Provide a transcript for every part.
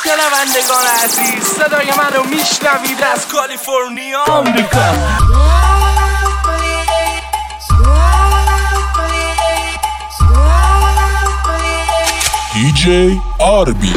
کنندگان صدای من رو میشنوید از کالیفرنیا آمریکا. DJ Arby.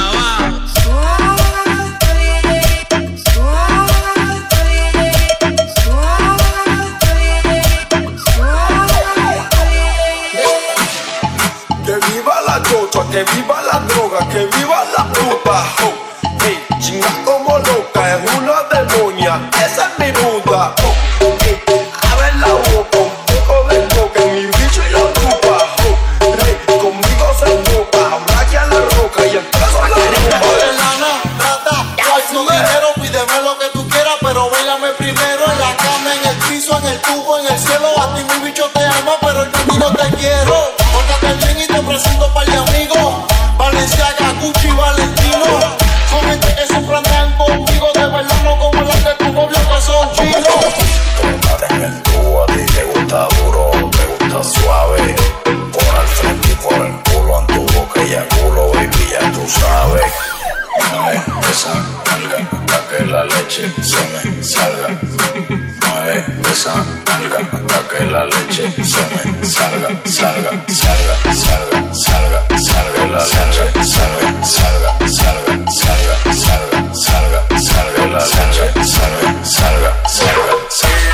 Que viva la droga, que viva la puta. Oh, hey, chinga como loca, es una demonia, esa es mi puta. Oh, hey, abre la boca, un poco de coca, mi bicho y la puta. Oh, hey, conmigo se toca, habla que a la roca y empiezo la rumba. Lana, trata, hay tu dinero, pídeme lo que tú quieras, pero bailame primero en la cama, en el piso, en el tubo, en el cielo. A ti mi bicho te ama, pero yo contigo te quiero. Pórtate bien y te presento un par de amigos. Valenciaga, Gucci, Valentino. Son gente que siempre andan conmigo, de verdad no como las de tu novio que son chinos. Tómate en el tubo, a ti te gusta duro, te gusta suave. Por al frente y por el culo, en tu boca y a culo, baby, ya tú sabes. Mueve esa nalga, hasta que la leche se me salga. Mueve esa nalga, hasta que la leche se me salga, salga, salga, salga, salga, salga la leche, salga, salga, salga, salga, salga, salga, salga la leche, salga, salga, salga, salga.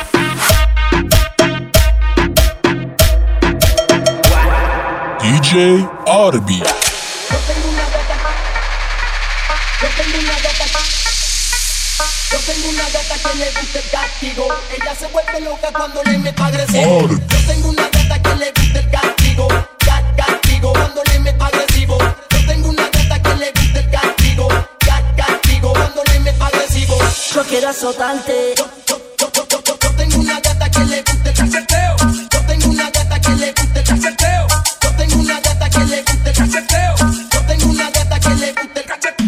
DJ Arby. Yo tengo una gata que le gusta el castigo. Ella se vuelve loca cuando le meto agresivo. Yo tengo una gata que le gusta el castigo. Castigo cuando le meto agresivo. Yo tengo una gata que le gusta el castigo. Castigo cuando le meto agresivo. Yo quiero azotarte. Yo tengo una gata que le gusta el cacheteo. Yo tengo una gata que le gusta el cacheteo. Yo tengo una gata que le gusta el cacheteo. Yo tengo una gata que le gusta el cacheteo.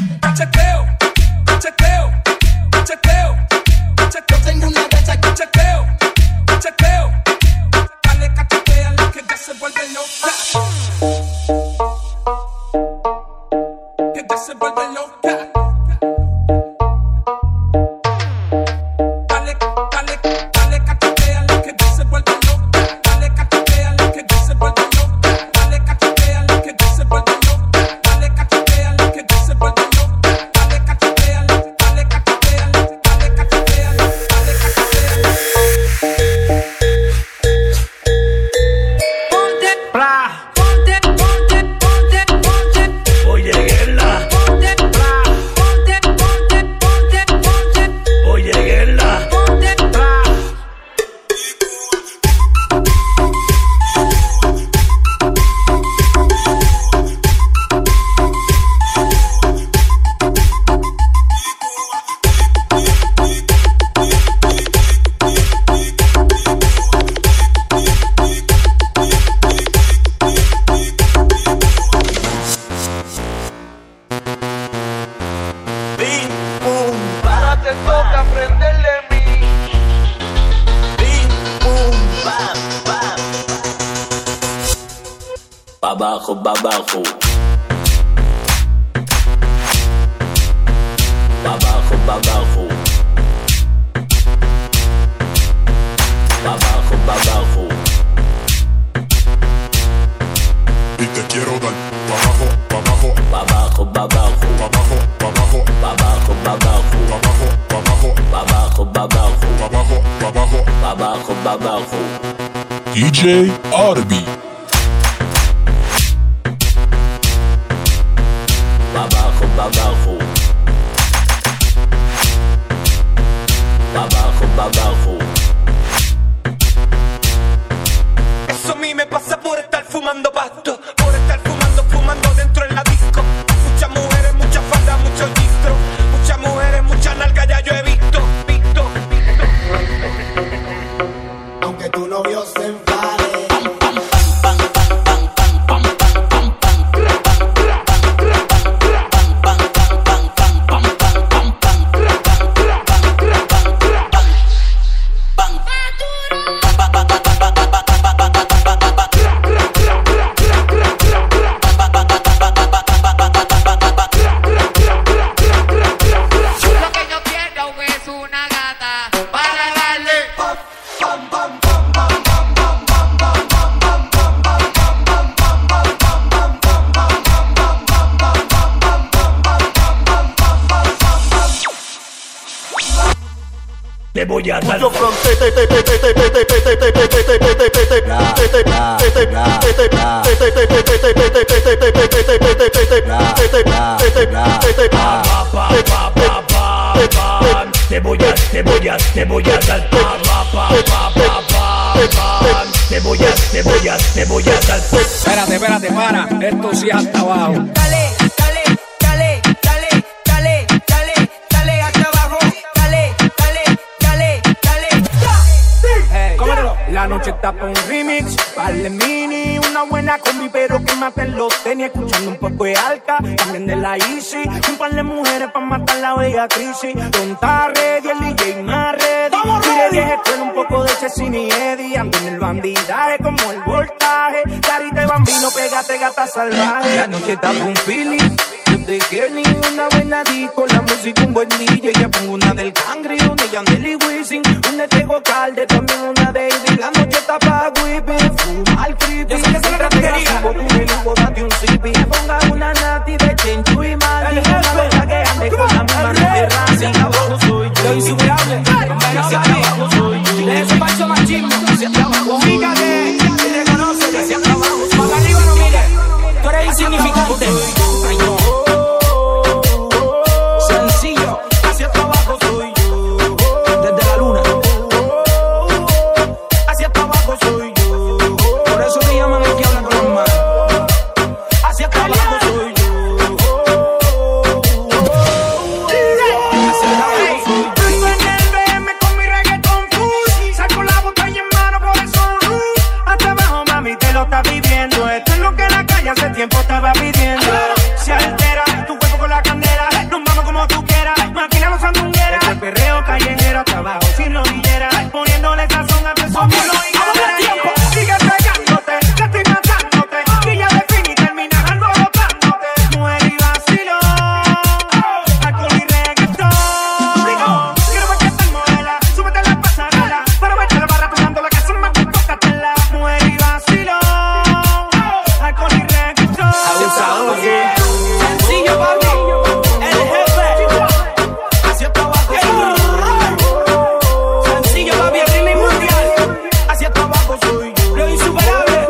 Yo tengo una gata cacheteo. Dale cacheteale que ya se vuelve loca. Que ya se vuelve loca. Dale cacheteale que ya se vuelve loca. Dale cacheteale que ya se vuelve loca. Dale cacheteale que ya se vuelve loca. Dale cacheteale que ya se vuelve loca. Dale cacheteale, dale cacheteale, dale cacheteale, dale cacheteale. Ponte, bra, ponte. Oye, guerra. Ponte, bra, ponte. Oye, guerra. Ponte, bra. Bing, boom, para te toca aprenderle a mí. Bing, boom, bam, bam. Pa' abajo, pa' abajo. Pa' abajo, pa' abajo. Pa' abajo, pa' abajo. Y te quiero dar pa' abajo, pa' abajo, Pa' abajo, pa' abajo. pa' abajo, pa' abajo, Pa' abajo, pa' abajo. pa' abajo, pa' abajo, Pa' abajo, pa' abajo. pa' abajo, pa' abajo. Pa' abajo, pa' abajo. DJ Arby. Pa' abajo, pa' abajo. Pa' abajo, pa' abajo. Eso a mí me pasa por estar fumando pasto, por estar fumando dentro en la disco. Muchas mujeres, mucha falda, mucho gistro. Muchas mujeres, mucha nalga, ya yo he visto. Aunque tu novio se enfade, te voy a dar. Mucho fronte, te voy a dar. Te voy a dar. Espérate, para. Esto sí es hasta abajo. Dale hasta abajo. Dale. Hey, la noche está pa' un remix, vale mini, una buena combi, pero que maten los tenis, escuchando un poco de Alca, también de la Easy, un par de mujeres pa' matar la bella crisis, Tonta ready, el DJ más ready, tire 10 escuela, un poco de Chessin y Eddie, ando en el bandidaje como el voltaje, carita de bambino, pégate gata salvaje, la noche está pa' un feeling, de Kenny, una buena disco, la música un buen DJ, ya pongo una del Cangri, una de Yandel y Wisin, una de Tego Calde, también una de Eddie, la noche está pa' whipping, fuma el creepy, yo sé que se la quería, con el lujo date un sipi, ponga una nati de Chenchu y Mali, una loca que ande con la misma de Rancy, abajo soy yo, insuperable, hacia abajo soy yo, de ese falso machismo, hacia abajo, fíjate, si reconoce, hacia abajo, para arriba no mire, tú eres insignificante, ay no. Hace tiempo estaba pidiendo. Se altera tu cuerpo con la candela. Nos vamos como tú quieras. Máquina los sandungueras. Este perreo callejero hasta abajo sin rodillera. Poniéndole sazón a tu sonido y tiempo. Sigue pegándote, ya estoy matándote. Y ya definí terminas alborotándote. Mujer y vacilo, alcohol y reggaetón. Quiero ver que estás modela. Súbete la pasarela. Para verte la barra tomando la que son más que tócatela. Mujer y vacilo, alcohol y abusador, sencillo papi, el jefe, hacia hasta abajo, sencillo papi, el ritmo mundial, hacia hasta abajo soy yo, lo insuperable,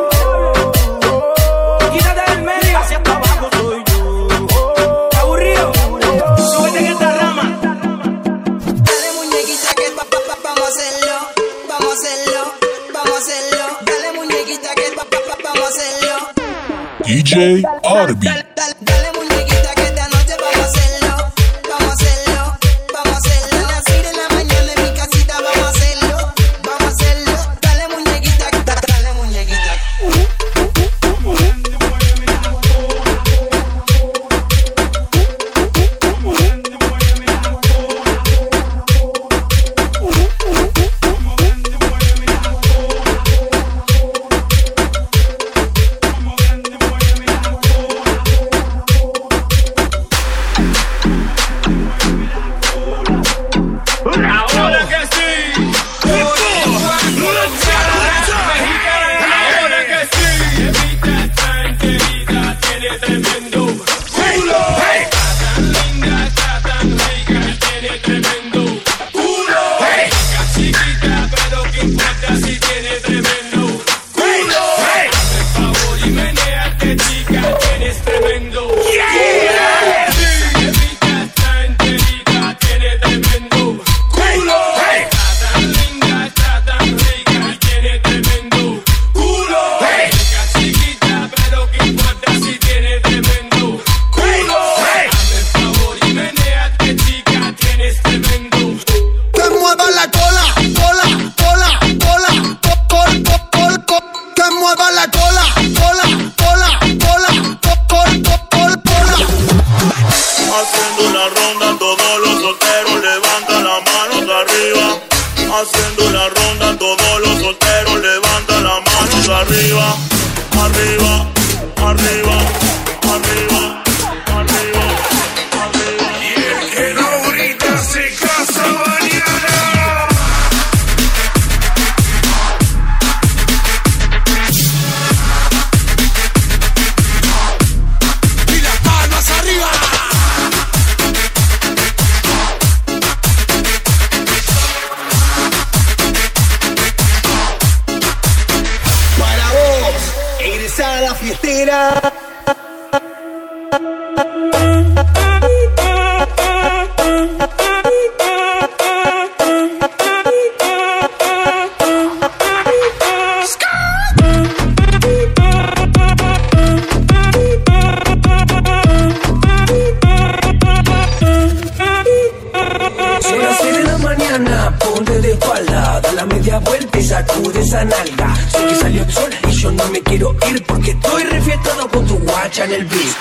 quítate del medio, hacia hasta abajo soy yo, aburrido, súbete en esta rama. Dale muñequita que vamos a hacerlo, dale muñequita que vamos a hacerlo. DJ Arby. Dale muñequita que esta noche vamos a hacerlo. A las 6 de la mañana en mi casita vamos a hacerlo. Dale muñequita, dale muñequita. Haciendo la ronda, todos los solteros levantan las manos arriba, arriba, arriba, arriba, arriba, arriba. Y el que no grita se casa mañana. Y las palmas arriba. empieza la fiestera. Vuelta y sacude esa nalga. Sé que salió el sol y yo no me quiero ir porque estoy refiestado con tu guacha en el beat.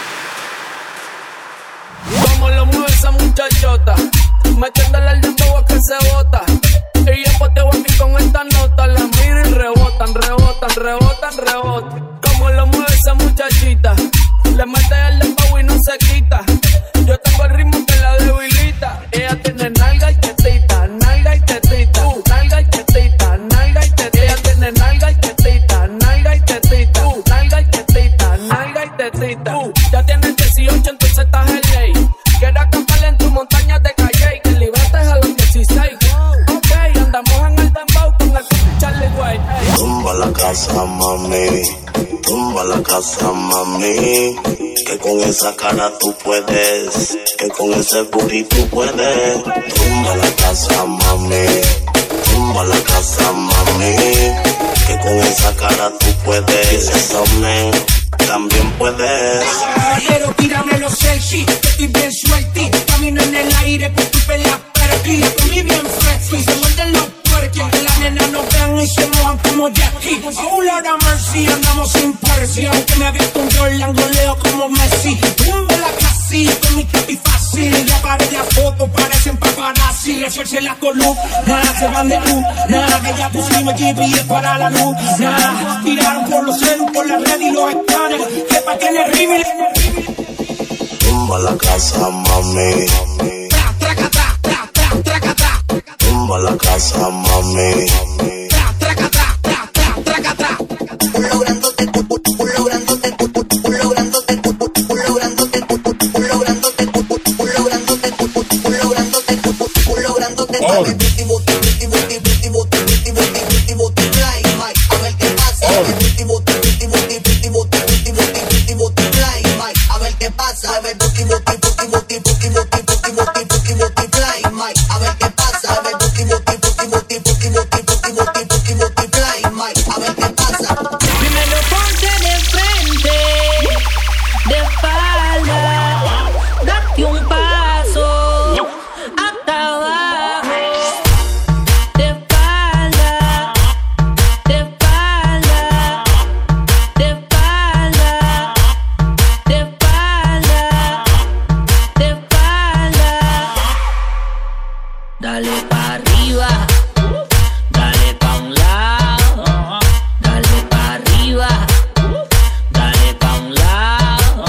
Como lo mueve esa muchachota, metiéndole al dembow a que se bota. Y yo poteo aquí con esta nota, la miro y rebotan, rebotan, rebotan, rebotan. Como lo mueve esa muchachita, le mete el dembow y no se quita. Yo tengo el ritmo que la debilita. Ella tiene nalga y tetita, nalga y tetita, nalga y tetita, nalga y tetita. Ella tiene nalga y tetita, nalga y tetita, nalga y tetita, nalga y tetita. Ya tienes 18, entonces estás en ley. Quiero acampar en tu montaña de calle, que libertes a los 16. Ok, andamos en el dembow con el Charlie Way. Tumba la casa, mami. Tumba la casa, mami. Que con esa cara tú puedes. Que con ese booty tú puedes. Tumba la casa, mami. Tumba la casa, mami. Que con esa cara tú puedes. Ese examen también puedes. Pero tírame los selfies, que estoy bien suelti. Camino en el aire con tu pela para aquí. Comí bien fresco y se muerden los puertos. Que la nena nos vean y se mojan como Jackie. Oh, Lord have mercy, andamos sin presión. Que me ha visto un Jordan, goleo como Messi. Tumbo la casilla con mi capi fácil. Ya paré la foto, parecen paparazzi. Refuerce la columna, se van de luz. Nada, que ya pusimos GPS para la luz. Nada, tiraron por los celos, por la red y los escáneres. Que pa' que le rime. Tumba la casa, mami. Tra, tracata, tra, tra, tracata. Tumba la casa, mami. Tra, tracata, tra, tra, tracata. Culo grandote, culo grandote, culo grandote, culo grandote, culo grandote, culo grandote, culo grandote, culo grandote. A ver qué pasa, a ver Primero ponte de frente, de espalda, date un paso hasta abajo, de espalda, de espalda, de espalda, de espalda, de espalda. Dale pa' arriba, dale pa' un lado, dale pa' arriba, dale pa' un lado.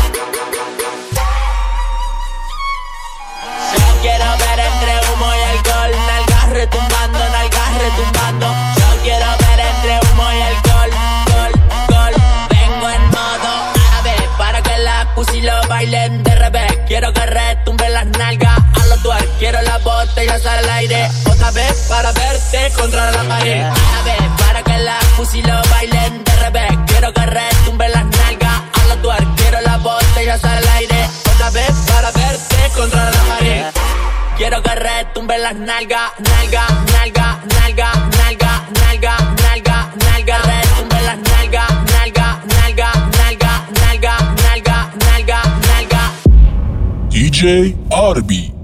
Yo quiero ver entre humo y alcohol, nalgas retumbando. Yo quiero ver entre humo y alcohol, gol. Vengo en modo árabe para que las pussy lo bailen de revés. Quiero que retumben las nalgas a los twerk. Quiero las botellas al aire otra vez para verte contra la pared. Árabe para que las pussy lo bailen de revés. Quiero que retumben las nalgas a los twerk. Quiero las botellas al aire otra vez para verte contra la pared. Quiero que retumben las nalgas, nalga, nalga, nalga, nalga, nalga, nalga, nalga. Retumben las nalgas, nalga, nalga, nalga, nalga, nalga, nalga, nalga. DJ Arby.